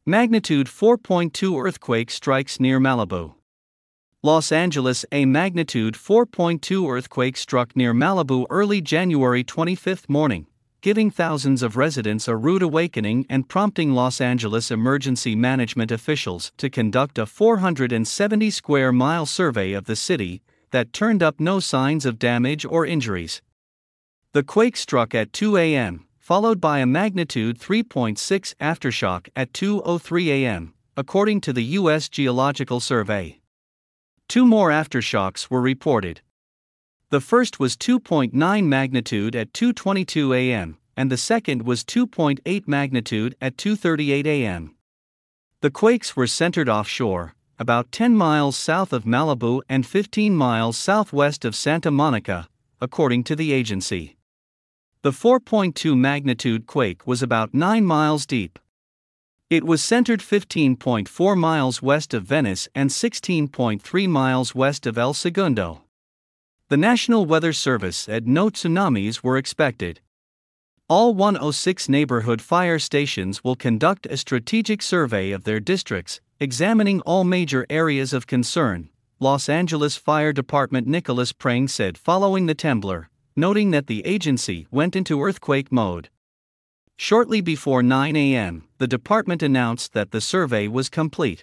Magnitude 4.2 earthquake strikes near Malibu. Los Angeles. A magnitude 4.2 earthquake struck near Malibu early January 25 morning, giving thousands of residents a rude awakening and prompting Los Angeles emergency management officials to conduct a 470 square mile survey of the city that turned up no signs of damage or injuries. The quake struck at 2 a.m., followed by a magnitude 3.6 aftershock at 2:03 a.m., according to the U.S. Geological Survey. Two more aftershocks were reported. The first was 2.9 magnitude at 2:22 a.m., and the second was 2.8 magnitude at 2:38 a.m. The quakes were centered offshore, about 10 miles south of Malibu and 15 miles southwest of Santa Monica, according to the agency. The 4.2 magnitude quake was about 9 miles deep. It was centered 15.4 miles west of Venice and 16.3 miles west of El Segundo. The National Weather Service said no tsunamis were expected. All 106 neighborhood fire stations will conduct a strategic survey of their districts, examining all major areas of concern, Los Angeles Fire Department Nicholas Prang said following the trembler, noting that the agency went into earthquake mode. Shortly before 9 a.m., the department announced that the survey was complete.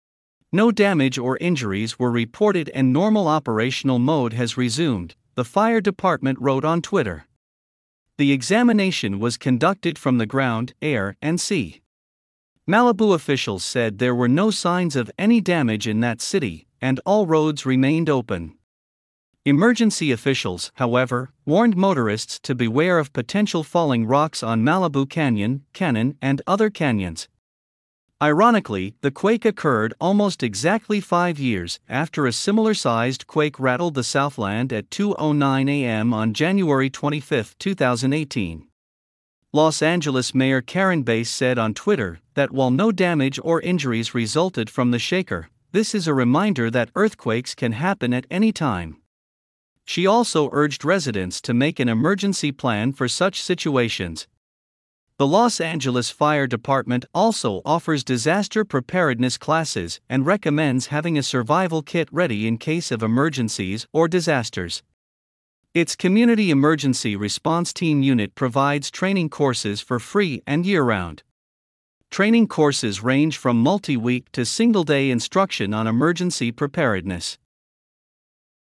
No damage or injuries were reported and normal operational mode has resumed, the fire department wrote on Twitter. The examination was conducted from the ground, air, and sea. Malibu officials said there were no signs of any damage in that city, and all roads remained open. Emergency officials, however, warned motorists to beware of potential falling rocks on Malibu Canyon, and other canyons. Ironically, the quake occurred almost exactly 5 years after a similar-sized quake rattled the Southland at 2:09 a.m. on January 25, 2018. Los Angeles Mayor Karen Bass said on Twitter that while no damage or injuries resulted from the shaker, this is a reminder that earthquakes can happen at any time. She also urged residents to make an emergency plan for such situations. The Los Angeles Fire Department also offers disaster preparedness classes and recommends having a survival kit ready in case of emergencies or disasters. Its Community Emergency Response Team unit provides training courses for free and year-round. Training courses range from multi-week to single-day instruction on emergency preparedness.